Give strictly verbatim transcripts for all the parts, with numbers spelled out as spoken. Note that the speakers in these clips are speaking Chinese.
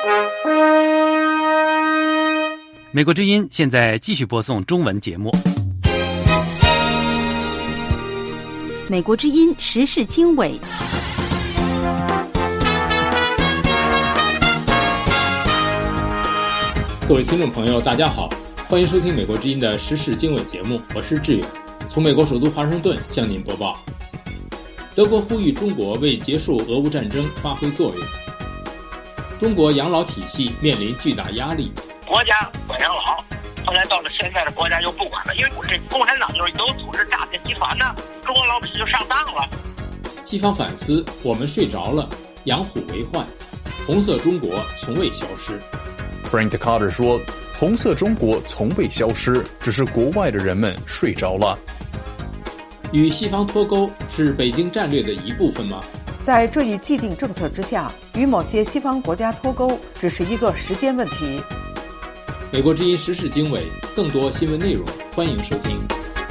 美国之音现在继续播送中文节目。 美国之音时事经纬。 各位听众朋友大家好，欢迎收听美国之音的时事经纬节目，我是志远，从美国首都华盛顿向您播报。德国呼吁中国为结束俄乌战争发挥作用。中国养老体系面临巨大压力， 国家管养老，后来到了现在的国家就不管了，因为这共产党就是有组织诈骗集团呢，中国老百姓就上当了。 西方反思，我们睡着了，养虎为患，红色中国从未消失。 Frank Carter 说，红色中国从未消失，只是国外的人们睡着了。 与西方脱钩是北京战略的一部分吗？ 在这一既定政策之下，与某些西方国家脱钩只是一个时间问题。 美国之音时事经纬，更多新闻内容，欢迎收听。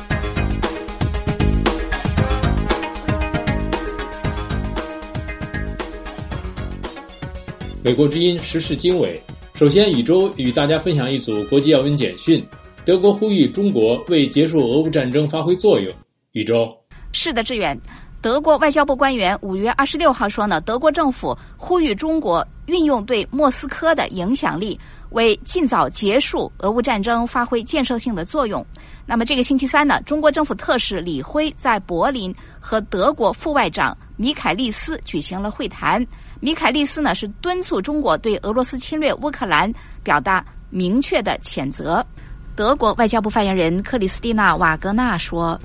美国之音时事经纬，首先宇宙与大家分享一组国际要闻简讯。德国呼吁中国为结束俄乌战争发挥作用。宇宙。 是的，志远。德国外交部官员五月二十六号说呢，德国政府呼吁中国运用对莫斯科的影响力，为尽早结束俄乌战争发挥建设性的作用。那么这个星期三呢，中国政府特使李辉在柏林和德国副外长米凯利斯举行了会谈。米凯利斯呢是敦促中国对俄罗斯侵略乌克兰表达明确的谴责。德国外交部发言人克里斯蒂娜·瓦格纳说，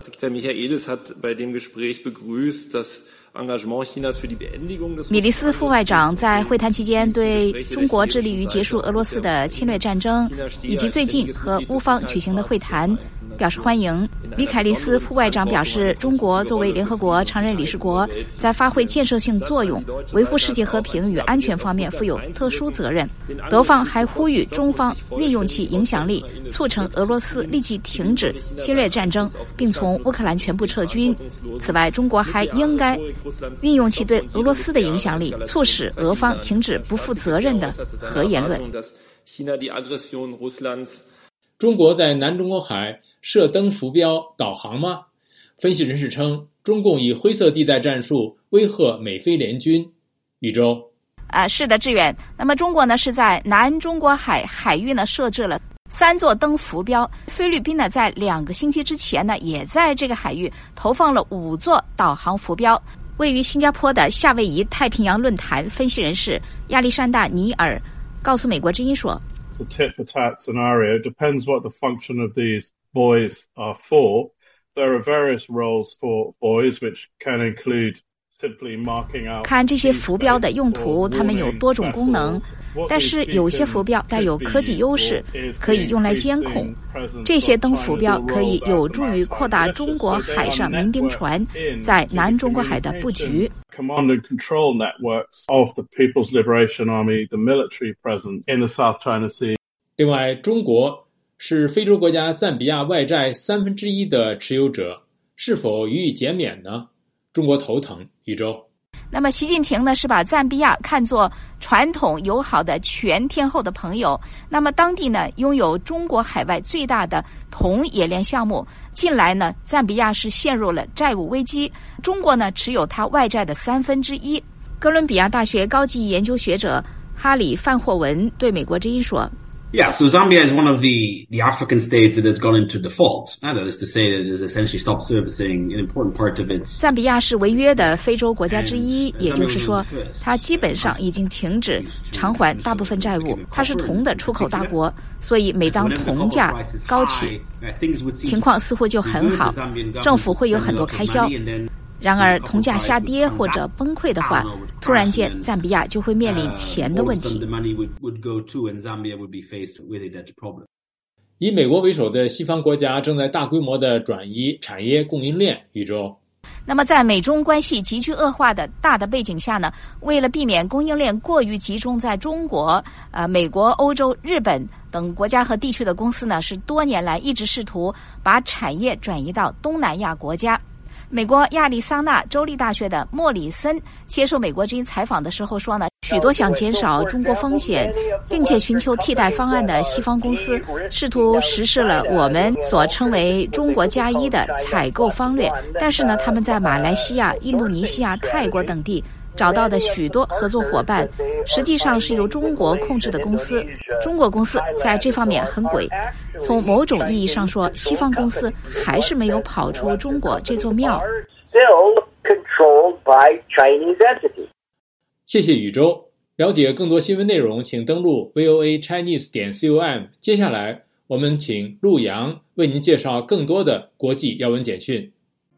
米利斯副外长在会谈期间对中国致力于结束俄罗斯的侵略战争以及最近和乌方举行的会谈表示欢迎。米凯利斯副外长表示，中国作为联合国常任理事国，在发挥建设性作用、维护世界和平与安全方面负有特殊责任。德方还呼吁中方运用其影响力，促成俄罗斯立即停止侵略战争，并从乌克兰全部撤军。此外，中国还应该运用其对俄罗斯的影响力，促使俄方停止不负责任的核言论。 中国在南中国海设登浮标导航吗？分析人士称，中共以灰色地带战术威吓美菲联军。宇宙。 啊，是的，志远。那么中国呢是在南中国海海域呢设置了三座登浮标，菲律宾呢在两个星期之前呢也在这个海域投放了五座导航浮标。位于新加坡的夏威夷太平洋论坛分析人士亚历山大·尼尔告诉美国之音说， The tit-for-tat scenario depends what the function of these buoys are for. There are various roles for buoys which can include 看这些浮标的用途，它们有多种功能，但是有些浮标带有科技优势，可以用来监控。这些登浮标可以有助于扩大中国海上民兵船在南中国海的布局。 Command and control networks of the People's Liberation Army, the military present in the South China Sea. 另外，中国是非洲国家赞比亚外债三分之一的持有者，是否予以减免呢？中国头疼。宇宙。 那么习近平呢是把赞比亚看作传统友好的全天候的朋友。那么当地呢拥有中国海外最大的铜冶炼项目，近来呢赞比亚是陷入了债务危机，中国呢持有它外债的三分之一。哥伦比亚大学高级研究学者哈里范霍文对美国之音说， Yeah, so Zambia is one of the, the African states that has gone into default. Now, that is to say that it has essentially stopped servicing an important part of its... 赞比亚是违约的非洲国家之一，也就是说，它基本上已经停止偿还大部分债务。它是铜的出口大国，所以每当铜价高起，情况似乎就很好，政府会有很多开销。然而铜价下跌或者崩溃的话，突然间赞比亚就会面临钱的问题。 以美国为首的西方国家正在大规模的转移产业供应链。宇宙。 那么在美中关系急剧恶化的大的背景下呢，为了避免供应链过于集中在中国、呃美国、欧洲、日本等国家和地区的公司呢，是多年来一直试图把产业转移到东南亚国家。 美国亚利桑那州立大学的莫里森接受美国之音采访的时候说呢，许多想减少中国风险并且寻求替代方案的西方公司试图实施了我们所称为中国加一的采购方略，但是呢，他们在马来西亚、印度尼西亚、泰国等地找到的许多合作伙伴实际上是由中国控制的公司。中国公司在这方面很鬼，从某种意义上说，西方公司还是没有跑出中国这座庙。 谢谢宇宙。了解更多新闻内容，请登录 V O A Chinese 点 com。接下来，我们请陆阳为您介绍更多的国际要闻简讯。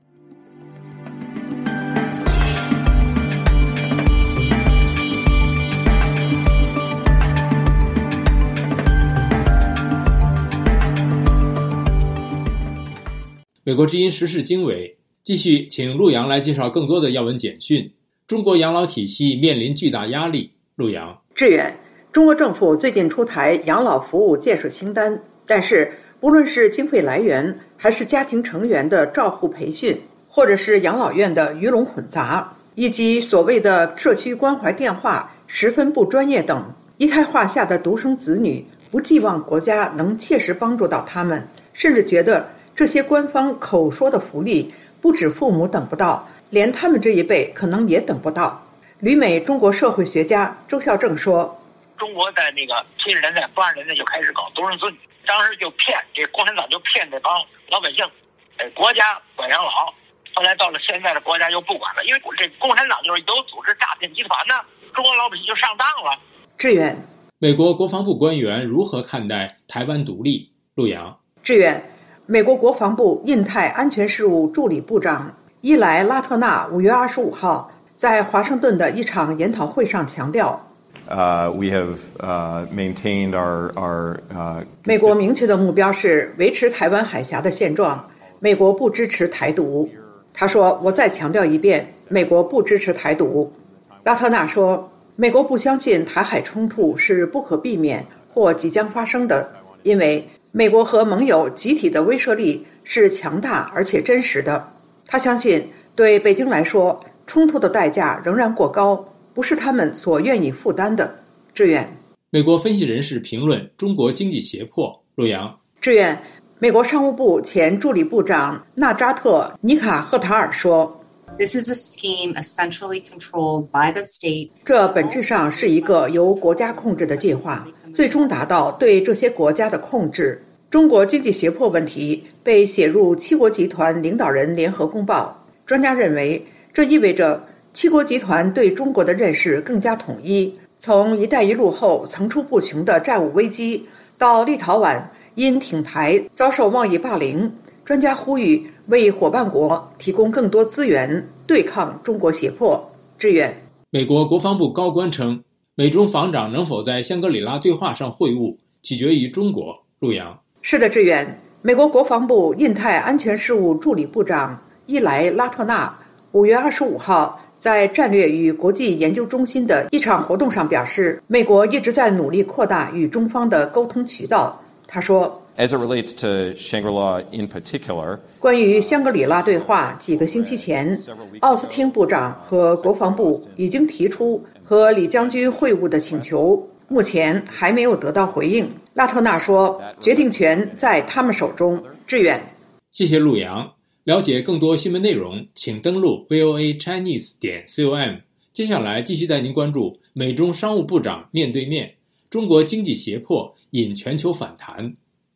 美国之音时事经纬继续请陆阳来介绍更多的要闻简讯。中国养老体系面临巨大压力。陆阳， 志远，中国政府最近出台养老服务建设清单，但是不论是经费来源，还是家庭成员的照护培训，或者是养老院的鱼龙混杂，以及所谓的社区关怀电话十分不专业等，一胎化下的独生子女不寄望国家能切实帮助到他们，甚至觉得这些官方口说的福利不止父母等不到，连他们这一辈可能也等不到。旅美中国社会学家周孝正说， 中国在那个七十年代八十年代就开始搞独生子女，当时就骗这共产党就骗这帮老百姓，呃，国家管养老，后来到了现在的国家又不管了，因为这共产党就是有组织诈骗集团呢，中国老百姓就上当了。 志远， 美国国防部官员如何看待台湾独立？陆阳， 志远，美国国防部印太安全事务助理部长伊莱拉特纳五月二十五号在华盛顿的一场研讨会上强调， Uh, we have uh, maintained our, our, uh, 美国明确的目标是维持台湾海峡的现状，美国不支持台独。他说，我再强调一遍，美国不支持台独。拉特纳说，美国不相信台海冲突是不可避免或即将发生的，因为美国和盟友集体的威慑力是强大而且真实的。他相信，对北京来说，冲突的代价仍然过高，不是他们所愿意负担的。志远， 美国分析人士评论中国经济胁迫。陆阳， 志远，美国商务部前助理部长纳扎特·尼卡赫塔尔说， This is a scheme essentially controlled by the state. 这本质上是一个由国家控制的计划，最终达到对这些国家的控制。中国经济胁迫问题被写入七国集团领导人联合公报。专家认为，这意味着七国集团对中国的认识更加统一。从“一带一路”后层出不穷的债务危机，到立陶宛因挺台遭受贸易霸凌，专家呼吁为伙伴国提供更多资源，对抗中国胁迫。志远， 美国国防部高官称，美中防长能否在香格里拉对话上会晤，取决于中国。陆阳， 是的，志远，美国国防部印太安全事务助理部长伊莱拉特纳五月二十五号在战略与国际研究中心的一场活动上表示，美国一直在努力扩大与中方的沟通渠道。他说， As it relates to Shangri-La in particular, 关于香格里拉对话，几个星期前，奥斯汀部长和国防部已经提出和李将军会晤的请求，目前还没有得到回应。拉特纳说，决定权在他们手中。志远， 谢谢陆阳。了解更多新闻内容，请登录 V O A Chinese 点 com。接下来继续带您关注美中商务部长面对面，中国经济胁迫引全球反弹。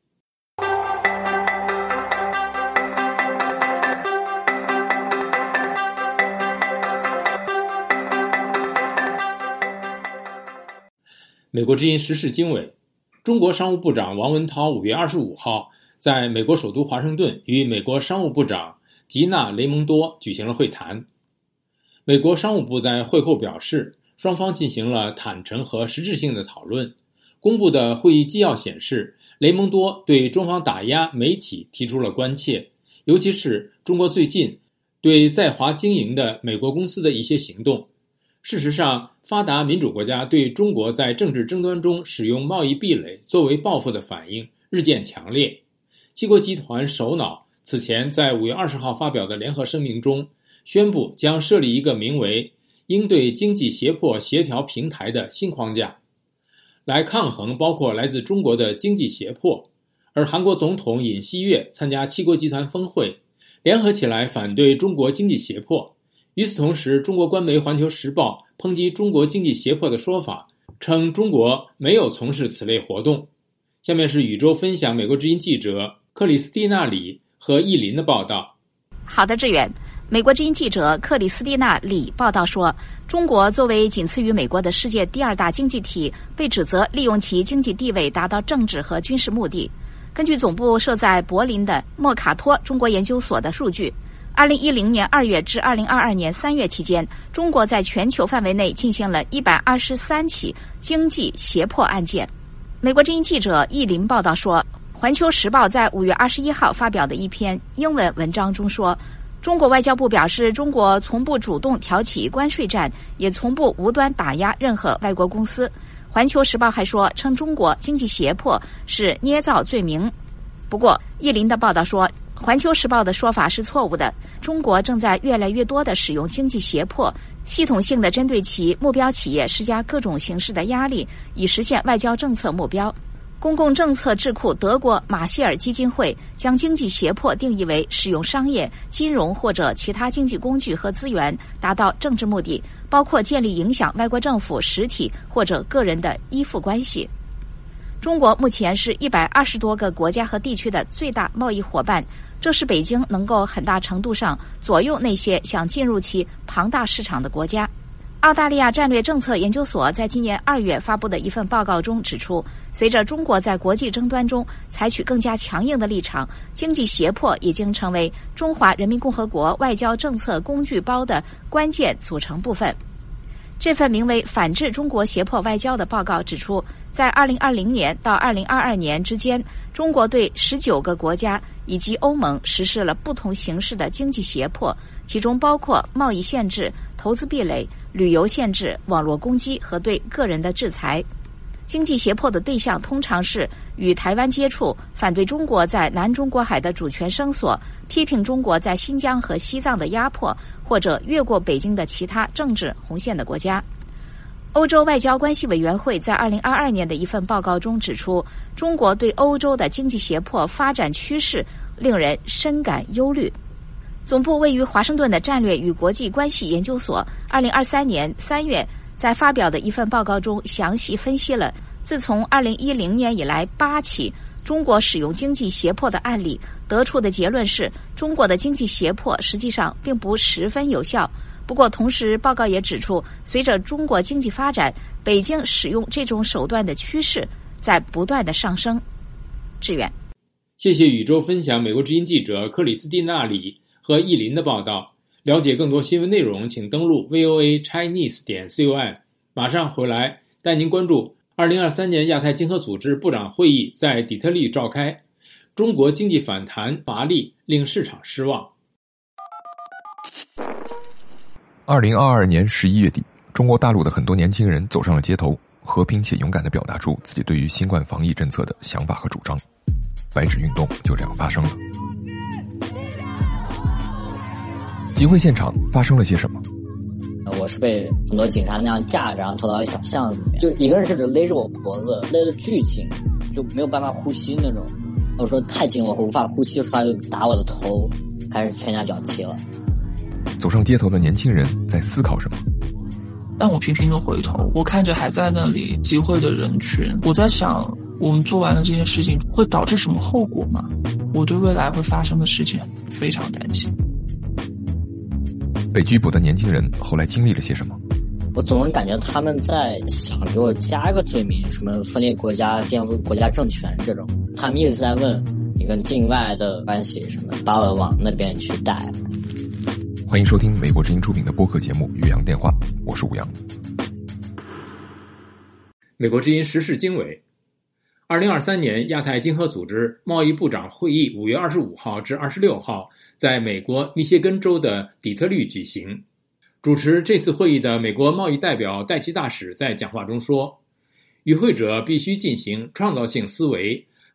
美国之音时事经纬，中国商务部长王文涛五月二十五号在美国首都华盛顿与美国商务部长吉娜·雷蒙多举行了会谈。美国商务部在会后表示，双方进行了坦诚和实质性的讨论。公布的会议纪要显示，雷蒙多对中方打压美企提出了关切，尤其是中国最近对在华经营的美国公司的一些行动。事实上，发达民主国家对中国在政治争端中使用贸易壁垒作为报复的反应日渐强烈。七国集团首脑此前在五月二十号发表的联合声明中，宣布将设立一个名为应对经济胁迫协调平台的新框架，来抗衡包括来自中国的经济胁迫。而韩国总统尹锡悦参加七国集团峰会，联合起来反对中国经济胁迫。与此同时，中国官媒《环球时报》抨击中国经济胁迫的说法，称中国没有从事此类活动。下面是宇宙分享美国之音记者克里斯蒂娜·李和易林的报道。 好的，志远。美国之音记者克里斯蒂娜·李报道说，中国作为仅次于美国的世界第二大经济体，被指责利用其经济地位达到政治和军事目的。根据总部设在柏林的莫卡托中国研究所的数据，二零一零年二月至二零二二年三月期间，中国在全球范围内进行了一百二十三起经济胁迫案件。美国之音记者易林报道说，环球时报在五月二十一号发表的一篇英文文章中说，中国外交部表示，中国从不主动挑起关税战，也从不无端打压任何外国公司。环球时报还说，称中国经济胁迫是捏造罪名。不过，易林的报道说，环球时报的说法是错误的。中国正在越来越多地使用经济胁迫，系统性地针对其目标企业施加各种形式的压力，以实现外交政策目标。公共政策智库德国马歇尔基金会将经济胁迫定义为使用商业、金融或者其他经济工具和资源达到政治目的，包括建立影响外国政府实体或者个人的依附关系。中国目前是一百二十多个国家和地区的最大贸易伙伴，这使北京能够很大程度上左右那些想进入其庞大市场的国家。澳大利亚战略政策研究所在今年二月发布的一份报告中指出，随着中国在国际争端中采取更加强硬的立场，经济胁迫已经成为中华人民共和国外交政策工具包的关键组成部分。这份名为《反制中国胁迫外交》的报告指出，在二零二零年到二零二二年之间，中国对十九个国家以及欧盟实施了不同形式的经济胁迫，其中包括贸易限制、投资壁垒、旅游限制、网络攻击和对个人的制裁。经济胁迫的对象通常是与台湾接触、反对中国在南中国海的主权声索、批评中国在新疆和西藏的压迫，或者越过北京的其他政治红线的国家。欧洲外交关系委员会在二零二二年的一份报告中指出，中国对欧洲的经济胁迫发展趋势令人深感忧虑。总部位于华盛顿的战略与国际关系研究所二零二三年三月在发表的一份报告中详细分析了自从二零一零年以来八起中国使用经济胁迫的案例，得出的结论是，中国的经济胁迫实际上并不十分有效。不过同时，报告也指出，随着中国经济发展，北京使用这种手段的趋势在不断的上升。志远， 谢谢宇宙分享美国之音记者克里斯蒂娜·李和易林的报道。了解更多新闻内容，请登录 V O A Chinese 点 com。马上回来带您关注二零二三年亚太经合组织部长会议在底特律召开，中国经济反弹乏力，令市场失望。 二零二二年十一月底，中国大陆的很多年轻人走上了街头，和平且勇敢地表达出自己对于新冠防疫政策的想法和主张。白纸运动就这样发生了。集会现场发生了些什么？ 我是被很多警察那样架着，然后拖到一小巷子里面，就一个人甚至勒着我脖子，勒得巨紧，就没有办法呼吸那种。我说太紧，我无法呼吸，他就打我的头，开始拳打脚踢了。 走上街头的年轻人在思考什么？ 当我频频的回头，我看着还在那里集会的人群，我在想，我们做完了这件事情会导致什么后果吗？我对未来会发生的事情非常担心。 被拘捕的年轻人后来经历了些什么？ 我总是感觉他们在想给我加一个罪名，什么分裂国家、颠覆国家政权这种。他们一直在问你跟境外的关系什么，把我往那边去带。 欢迎收听美国之音出品的播客节目《岳阳电话》，我是吴阳。 美国之音时事经纬。二零二三年亚太经合组织贸易部长会议五月二十五号至二十六号在美国密歇根州的底特律举行。主持这次会议的美国贸易代表戴奇大使在讲话中说，与会者必须进行创造性思维，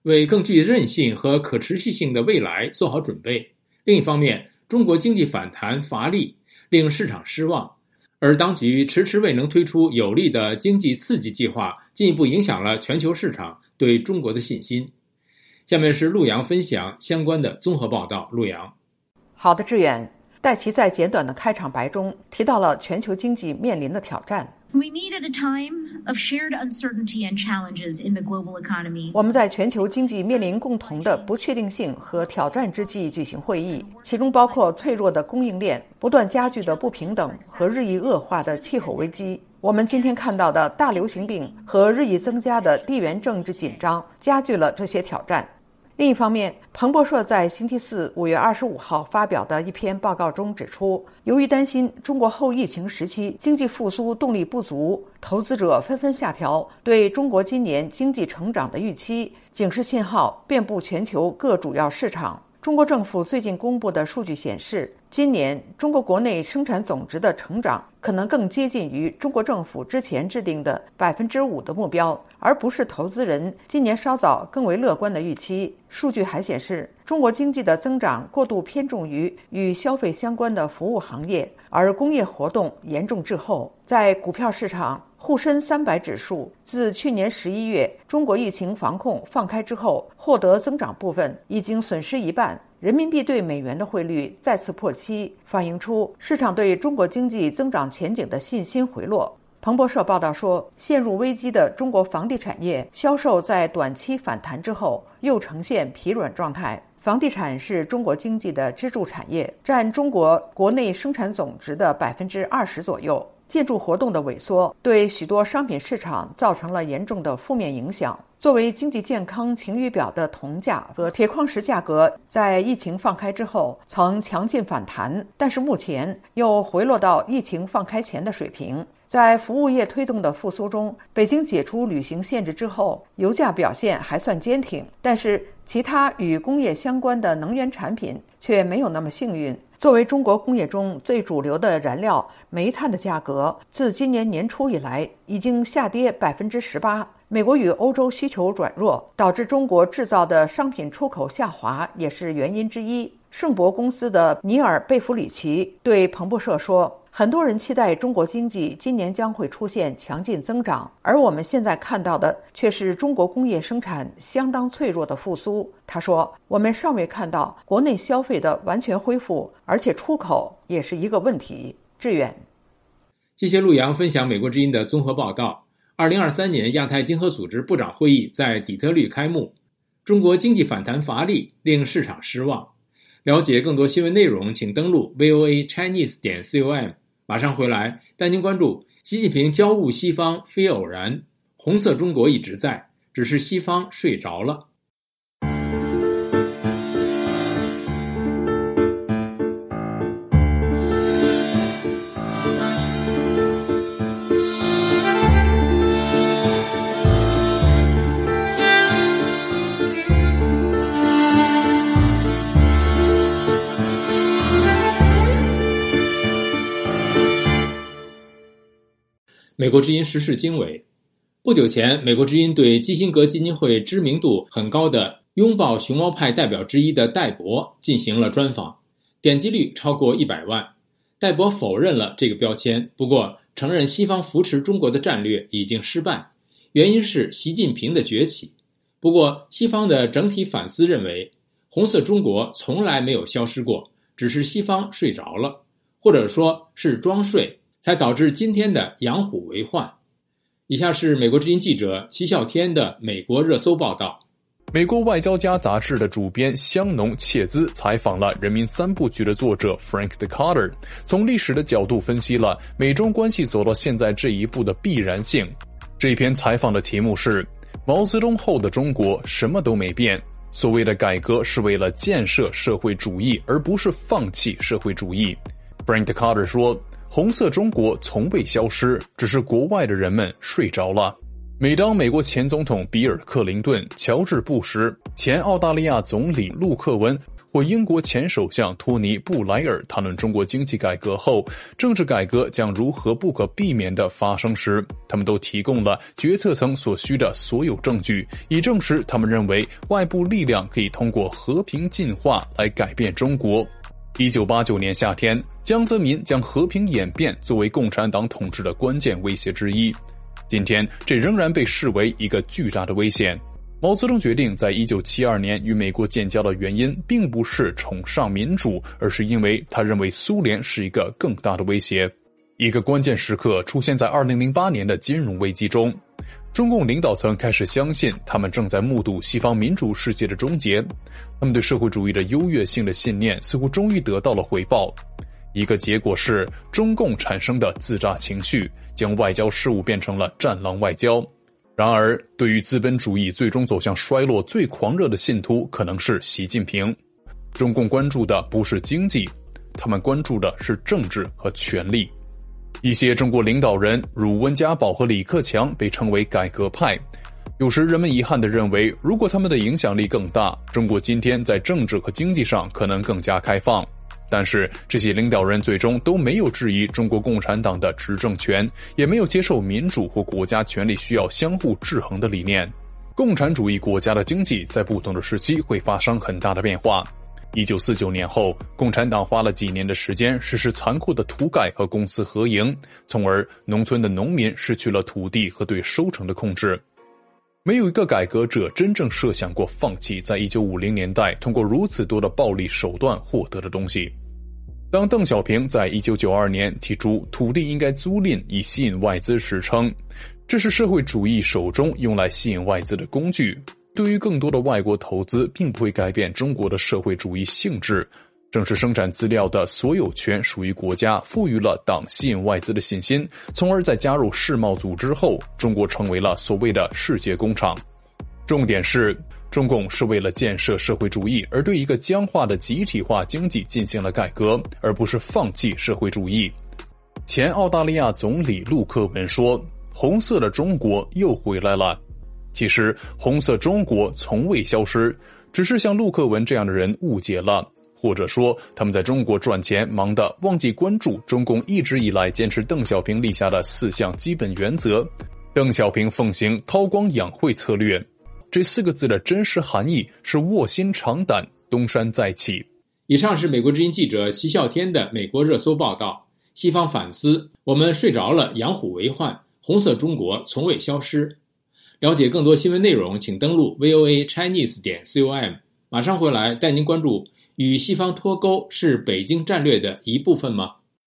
为更具韧性和可持续性的未来做好准备。另一方面，中国经济反弹乏力，令市场失望，而当局迟迟未能推出有力的经济刺激计划，进一步影响了全球市场对中国的信心。下面是陆阳分享相关的综合报道。陆阳， 好的，志远。戴奇在简短的开场白中提到了全球经济面临的挑战。 We meet at a time of shared uncertainty and challenges in the global economy. 我们在全球经济面临共同的不确定性和挑战之际举行会议，其中包括脆弱的供应链、不断加剧的不平等和日益恶化的气候危机。我们今天看到的大流行病和日益增加的地缘政治紧张加剧了这些挑战。另一方面，彭博社在星期四五月二十五号发表的一篇报告中指出，由于担心中国后疫情时期经济复苏动力不足，投资者纷纷下调对中国今年经济成长的预期，警示信号遍布全球各主要市场。中国政府最近公布的数据显示，今年中国国内生产总值的成长可能更接近于中国政府之前制定的百分之五的目标，而不是投资人今年稍早更为乐观的预期。数据还显示，中国经济的增长过度偏重于与消费相关的服务行业，而工业活动严重滞后。在股票市场，沪深三百指数自去年十一月中国疫情防控放开之后，获得增长部分已经损失一半。人民币对美元的汇率再次破七，反映出市场对中国经济增长前景的信心回落。彭博社报道说，陷入危机的中国房地产业销售在短期反弹之后又呈现疲软状态。房地产是中国经济的支柱产业，占中国国内生产总值的百分之二十左右。建筑活动的萎缩对许多商品市场造成了严重的负面影响。作为经济健康晴雨表的铜价和铁矿石价格在疫情放开之后曾强劲反弹，但是目前又回落到疫情放开前的水平。在服务业推动的复苏中，北京解除旅行限制之后，油价表现还算坚挺，但是其他与工业相关的能源产品却没有那么幸运。作为中国工业中最主流的燃料，煤炭的价格自今年年初以来已经下跌百分之十八。美国与欧洲需求转弱，导致中国制造的商品出口下滑，也是原因之一。圣博公司的尼尔·贝弗里奇对彭博社说，很多人期待中国经济今年将会出现强劲增长，而我们现在看到的却是中国工业生产相当脆弱的复苏。他说，我们尚未看到国内消费的完全恢复，而且出口也是一个问题。志远， 谢谢陆阳分享美国之音的综合报道。二零二三年亚太经合组织部长会议在底特律开幕，中国经济反弹乏力，令市场失望。了解更多新闻内容，请登录 V O A Chinese 点 com。马上回来，带您关注习近平交恶西方非偶然，红色中国一直在，只是西方睡着了。美国之音时事经纬。不久前，美国之音对基辛格基金会知名度很高的拥抱熊猫派代表之一的戴博进行了专访，点击率超过一百万。戴博否认了这个标签，不过承认西方扶持中国的战略已经失败，原因是习近平的崛起。不过西方的整体反思认为，红色中国从来没有消失过，只是西方睡着了，或者说是装睡，才导致今天的养虎为患。以下是美国之音记者齐笑天的美国热搜报道。 美国外交家杂志的主编香农切兹采访了《人民三部曲》的作者 Frank Dikötter， 从历史的角度分析了美中关系走到现在这一步的必然性。这一篇采访的题目是毛泽东后的中国什么都没变，所谓的改革是为了建设社会主义，而不是放弃社会主义。 Frank Dikötter 说，红色中国从未消失，只是国外的人们睡着了。每当美国前总统比尔·克林顿、乔治·布什、前澳大利亚总理陆克文或英国前首相托尼·布莱尔谈论中国经济改革后，政治改革将如何不可避免地发生时，他们都提供了决策层所需的所有证据，以证实他们认为外部力量可以通过和平进化来改变中国。一九八九年夏天，江泽民将和平演变作为共产党统治的关键威胁之一。今天，这仍然被视为一个巨大的危险。毛泽东决定在一九七二年与美国建交的原因，并不是崇尚民主，而是因为他认为苏联是一个更大的威胁。一个关键时刻出现在二零零八年的金融危机中。中共领导层开始相信他们正在目睹西方民主世界的终结，他们对社会主义的优越性的信念似乎终于得到了回报。一个结果是中共产生的自炸情绪，将外交事务变成了战狼外交。然而，对于资本主义最终走向衰落最狂热的信徒可能是习近平。中共关注的不是经济，他们关注的是政治和权力。一些中国领导人如温家宝和李克强被称为改革派。有时人们遗憾地认为，如果他们的影响力更大，中国今天在政治和经济上可能更加开放。但是这些领导人最终都没有质疑中国共产党的执政权，也没有接受民主或国家权力需要相互制衡的理念。共产主义国家的经济在不同的时期会发生很大的变化。一九四九年后，共产党花了几年的时间实施残酷的土改和公私合营，从而农村的农民失去了土地和对收成的控制。没有一个改革者真正设想过放弃在一九五零年代通过如此多的暴力手段获得的东西。当邓小平在一九九二年提出土地应该租赁以吸引外资时称，这是社会主义手中用来吸引外资的工具。对于更多的外国投资并不会改变中国的社会主义性质，正是生产资料的所有权属于国家，赋予了党吸引外资的信心，从而在加入世贸组织后，中国成为了所谓的世界工厂。重点是，中共是为了建设社会主义而对一个僵化的集体化经济进行了改革，而不是放弃社会主义。前澳大利亚总理陆克文说，红色的中国又回来了。其实红色中国从未消失，只是像陆克文这样的人误解了，或者说他们在中国赚钱忙得忘记关注中共一直以来坚持邓小平立下的四项基本原则。邓小平奉行韬光养晦策略，这四个字的真实含义是卧薪尝胆，东山再起。 以上是美国之音记者齐啸天的美国热搜报道。西方反思，我们睡着了，养虎为患，红色中国从未消失。了解更多新闻内容，请登录 V O A Chinese 点 com。马上回来带您关注：与西方脱钩是北京战略的一部分吗？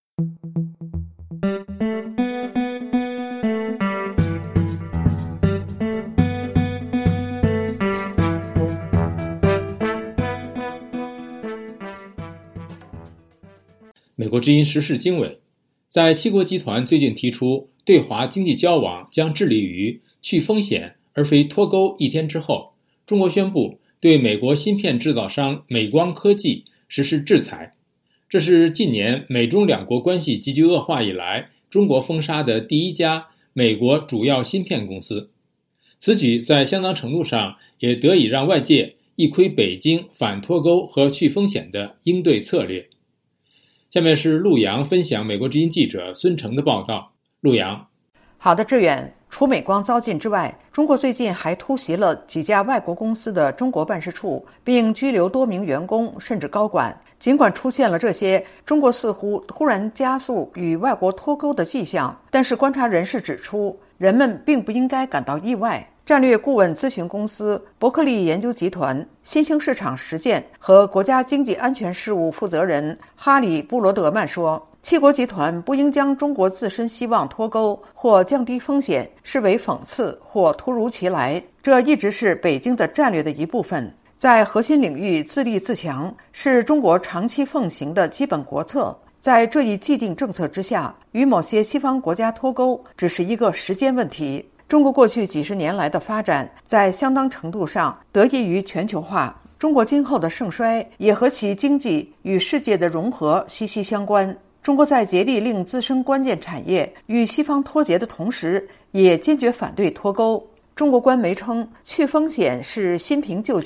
美国之音时事经纬，在七国集团最近提出对华经济交往将致力于去风险而非脱钩一天之后，中国宣布对美国芯片制造商美光科技实施制裁。这是近年美中两国关系急剧恶化以来，中国封杀的第一家美国主要芯片公司。此举在相当程度上也得以让外界一窥北京反脱钩和去风险的应对策略。下面是陆洋分享美国之音记者孙成的报道。陆洋。 好的，志远。除美光遭禁之外，中国最近还突袭了几家外国公司的中国办事处，并拘留多名员工甚至高管。尽管出现了这些，中国似乎突然加速与外国脱钩的迹象，但是观察人士指出，人们并不应该感到意外。战略顾问咨询公司伯克利研究集团新兴市场实践和国家经济安全事务负责人哈里·布罗德曼说，七国集团不应将中国自身希望脱钩或降低风险视为讽刺或突如其来，这一直是北京的战略的一部分。在核心领域自立自强是中国长期奉行的基本国策，在这一既定政策之下，与某些西方国家脱钩只是一个时间问题。中国过去几十年来的发展在相当程度上得益于全球化，中国今后的盛衰也和其经济与世界的融合息息相关。中国在竭力令自身关键产业与西方脱节的同时，也坚决反对脱钩。中国官媒称，去风险是新瓶旧酒，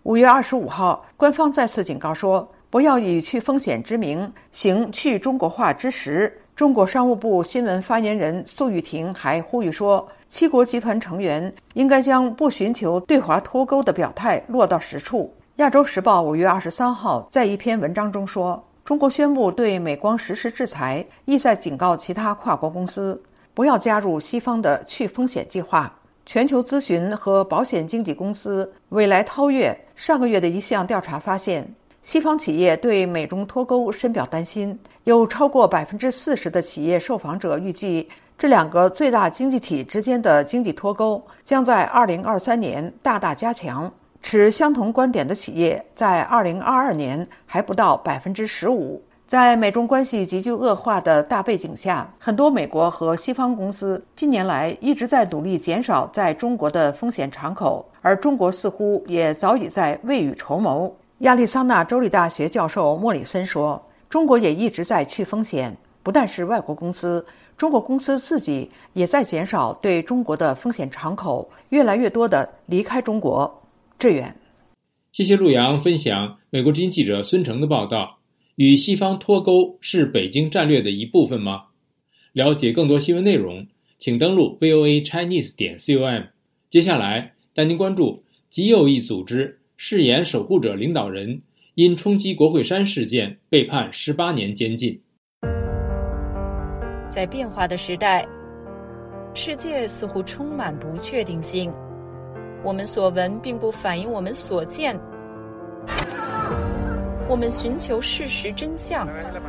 五月二十五号，官方再次警告说，不要以去风险之名行去中国化之实。中国商务部新闻发言人苏玉婷还呼吁说，七国集团成员应该将不寻求对华脱钩的表态落到实处。亚洲时报五月二十三号在一篇文章中说，中国宣布对美光实施制裁，意在警告其他跨国公司不要加入西方的去风险计划。全球咨询和保险经纪公司未来韬越上个月的一项调查发现，西方企业对美中脱钩深表担心，有超过百分之四十的企业受访者预计，这两个最大经济体之间的经济脱钩将在二零二三年大大加强。持相同观点的企业在二零二二年还不到百分之十五。在美中关系急剧恶化的大背景下，很多美国和西方公司近年来一直在努力减少在中国的风险敞口，而中国似乎也早已在未雨绸缪。亚利桑那州立大学教授莫里森说，中国也一直在去风险，不但是外国公司，中国公司自己也在减少对中国的风险敞口，越来越多的离开中国。志远， 谢谢陆阳分享美国之音记者孙成的报道。与西方脱钩是北京战略的一部分吗？了解更多新闻内容，请登录 V O A Chinese 点 com。接下来带您关注极右翼组织誓言守护者领导人因冲击国会山事件被判十八年监禁。 在变化的时代，世界似乎充满不确定性。我们所闻并不反映我们所见。我们寻求事实真相。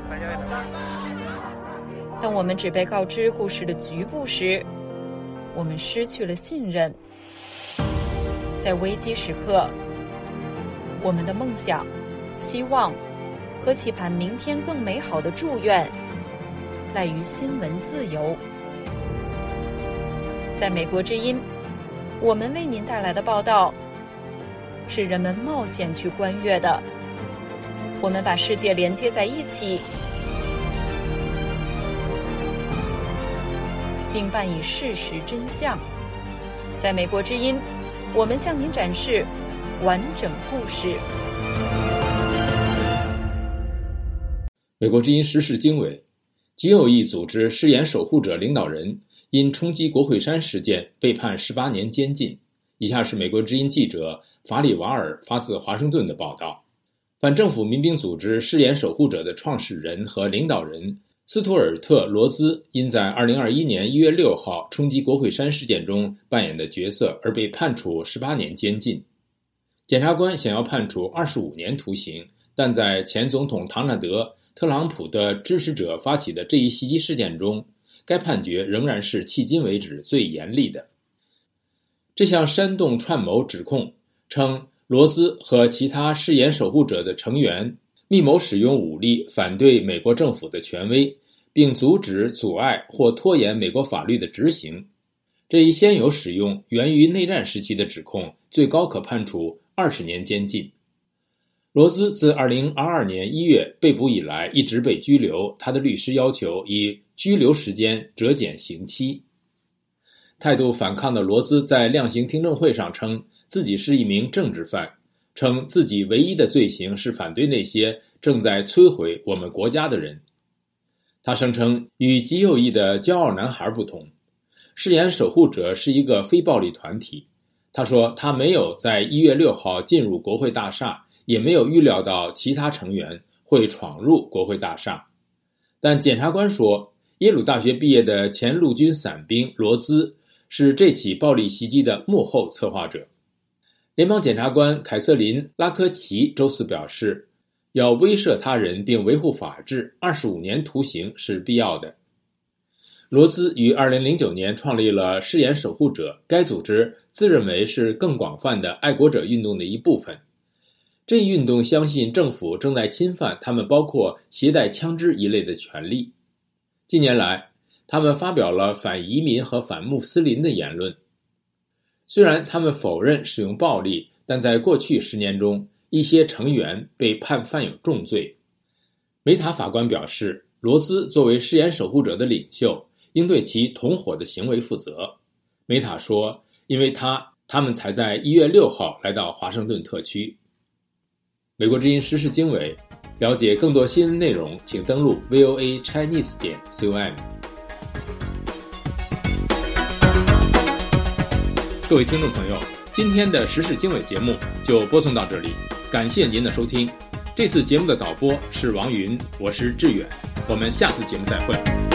当我们只被告知故事的局部时，我们失去了信任。在危机时刻，我们的梦想、希望和期盼明天更美好的祝愿，赖于新闻自由。在美国之音，我们为您带来的报道，是人们冒险去观阅的。我们把世界连接在一起，并伴以事实真相。在美国之音，我们向您展示完整故事。 美国之音时事经纬，极右翼组织誓言守护者领导人因冲击国会山事件被判十八年监禁。以下是美国之音记者法里瓦尔发自华盛顿的报道。反政府民兵组织誓言守护者的创始人和领导人斯图尔特·罗兹因在二零二一年一月六号冲击国会山事件中扮演的角色而被判处十八年监禁。检察官想要判处二十五年徒刑，但在前总统唐纳德·特朗普的支持者发起的这一袭击事件中，该判决仍然是迄今为止最严厉的。这项煽动串谋指控称，罗兹和其他誓言守护者的成员密谋使用武力反对美国政府的权威，并阻止、阻碍或拖延美国法律的执行。这一先有使用源于内战时期的指控，最高可判处二十年监禁。罗兹自二零二二年一月被捕以来一直被拘留，他的律师要求以拘留时间折减刑期。态度反抗的罗兹在量刑听证会上称自己是一名政治犯，称自己唯一的罪行是反对那些正在摧毁我们国家的人。他声称与极右翼的骄傲男孩不同，誓言守护者是一个非暴力团体。他说他没有在一月六号进入国会大厦，也没有预料到其他成员会闯入国会大厦。但检察官说，耶鲁大学毕业的前陆军伞兵罗兹是这起暴力袭击的幕后策划者。联邦检察官凯瑟琳·拉科奇周四表示，要威慑他人并维护法治，二十五年徒刑是必要的。罗兹于二零零九年创立了誓言守护者，该组织自认为是更广泛的爱国者运动的一部分。这一运动相信政府正在侵犯他们包括携带枪支一类的权利。近年来，他们发表了反移民和反穆斯林的言论。虽然他们否认使用暴力，但在过去十年中，一些成员被判犯有重罪。梅塔法官表示，罗兹作为誓言守护者的领袖，应对其同伙的行为负责。梅塔说，因为他他们才在一月六号来到华盛顿特区。 美国之音时事经纬，了解更多新闻内容，请登录 V O A Chinese 点 com。各位听众朋友，今天的时事经纬节目就播送到这里，感谢您的收听。这次节目的导播是王云，我是志远，我们下次节目再会。